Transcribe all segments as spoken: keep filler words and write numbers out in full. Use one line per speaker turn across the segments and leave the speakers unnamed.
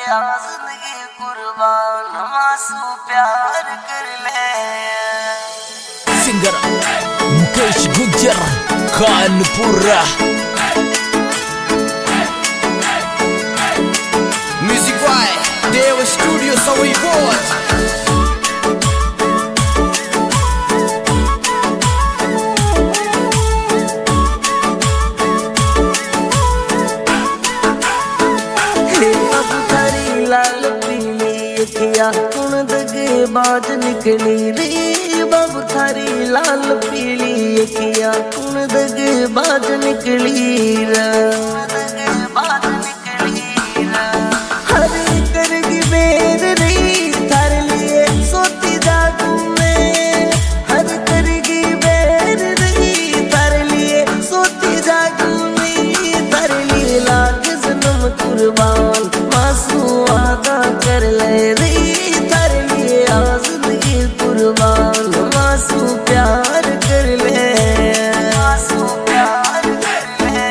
जिंदगी कुर्बान मासू प्यार कर ले।
Singer Mukesh Gujjar Kanpura. Music by Dev studio Sawai बोल।
लाल पीली अखिया कुण दगे बाज निकली रे। बाबू थारी लाल पीली अखिया कुण दगे बाज निकली रे। बाज निकली रे हरे करगी बेर रे थारे लिए सोती जागू में। हर करगी बेर रे थारे लिए सोती जागू में। थारे लिए लाख जन्म कुर्बान मासू वादा कर ले रे। तारे लिए जिंदगी कुर्बान मासू प्यार कर ले। मासू प्यार कर ले।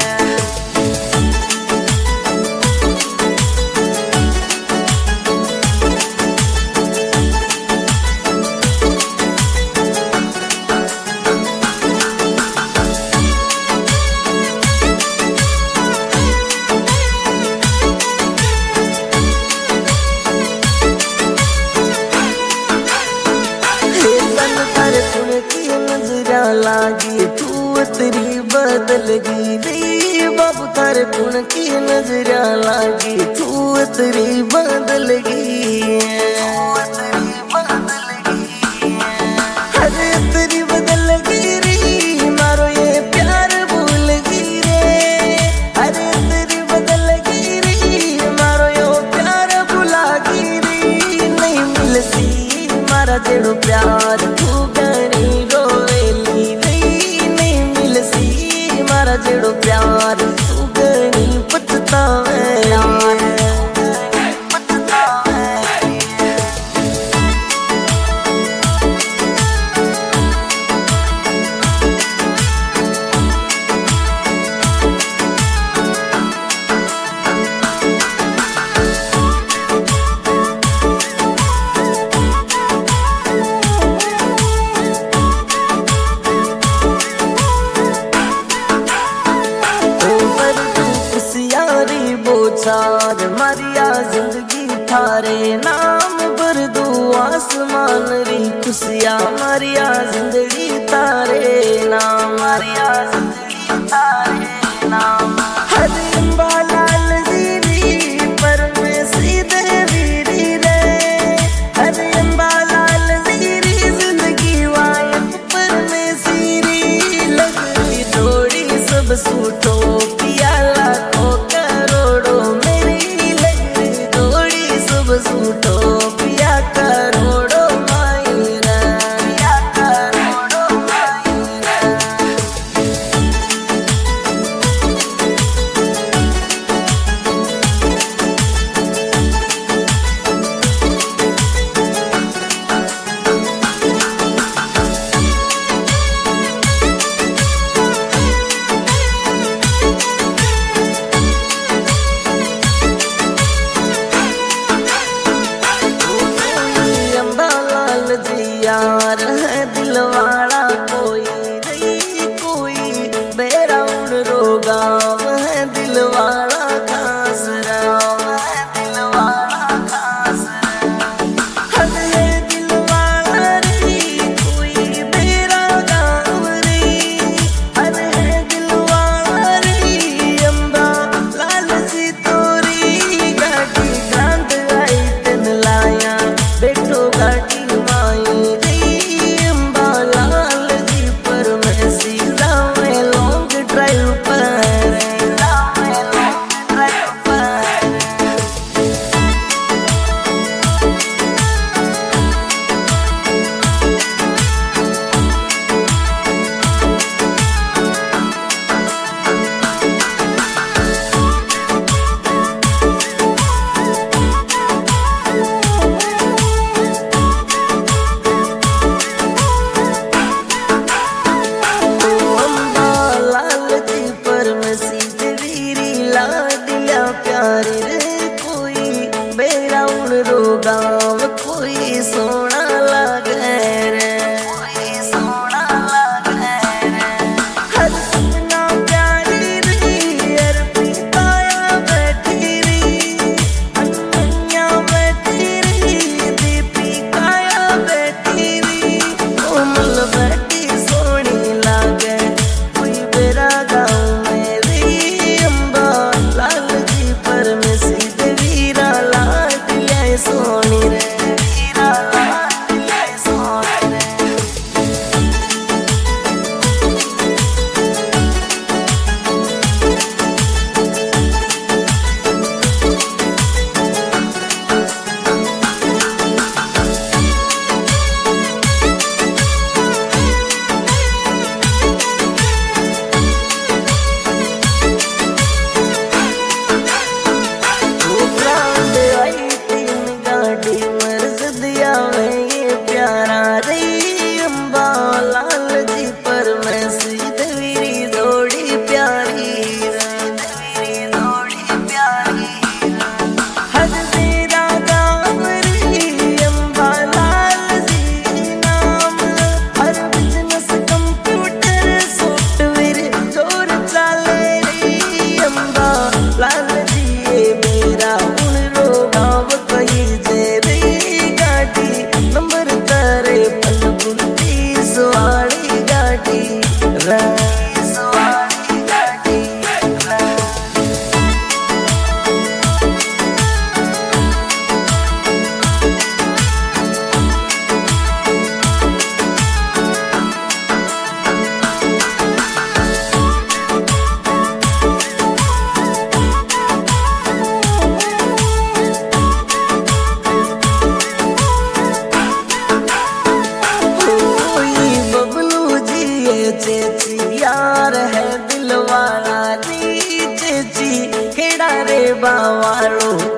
नजरा लागी तू तेरी बदल गई रे। बाबू थारे कुण की नजरा लागी तू तेरी बदल गई। अरे तेरी बदल गई रे मारो ये प्यार भूल गई रे। अरे तेरी बदल गई रे मारो यो प्यार भुला गई रे। नहीं मिलती मारा जेड़ो प्यार तू गणी रोवेली नहीं। नहीं मिलसी मारा जेड़ो प्यार तू गणी पछतावे। बोचार मारिया जिंदगी थारे नाम पर दू आसमान री खुशिया। मारिया जिंदगी तारे नाम। मारिया जिंदगी तारे नाम। हरे अम्बालाल दीदी पर में सीधे वीरी रे। हरे अम्बालाल दीदी जिंदगी वायप पर में सीरी। लग रही थोड़ी सब सूटो पिया लाखों सूटो पिया करोड़ो मायरा। पिया करोड़ो मायरा। वालों